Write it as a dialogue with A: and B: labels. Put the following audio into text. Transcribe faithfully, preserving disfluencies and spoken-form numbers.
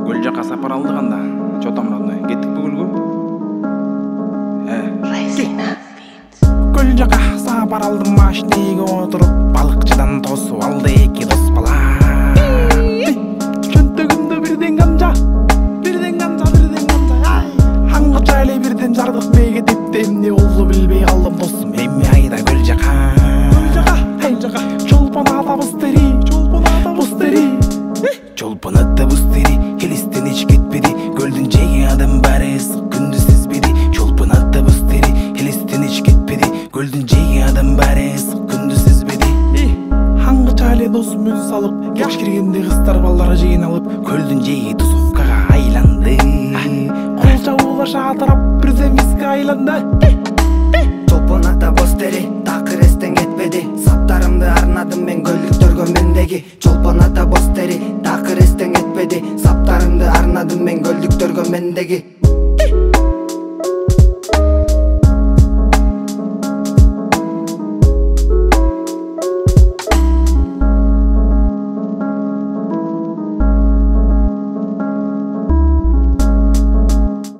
A: Көл жака сапар алдык анда. Чотомдон кеттик бүгүлгү. Көл жака сапар алдым машинеге отуруп, балыкчыдан тосуп алды эки дос бала. Чөнтөгүмдө бирден камжа, бирден камжа, бирден камжа. Аңгыча эле бирден жардык мейге депти, эмне болду билбей калдым досум. Эми айда көл жака, көл жака, ай жака. Чолпон ата бустери, чолпон ата бустери. Чолпон ата бустери, элестен эч кетпеди. Көлдүн жеги адам баары ысык күндү сезбеди. Чолпон ата бустери, элестен эч кетпеди. Көлдүн жеги адам баары ысык күндү сезбеди. Аңгыча эле досум үн салып, кеш киргенде кыздар балдары жеген алып, көлдүн жеги тусовкага айланды. Кол жабуулар шатырап, бирден бизге айланды.
B: Чолпон ата бостери, такыр эстен кетпеди. Саптарымды арнадым мен көлдүктөргө мендеги. Чолпон ата бостери, такыр эстен кетпеди. Саптарымды арнадым мен көлдүктөргө мендеги.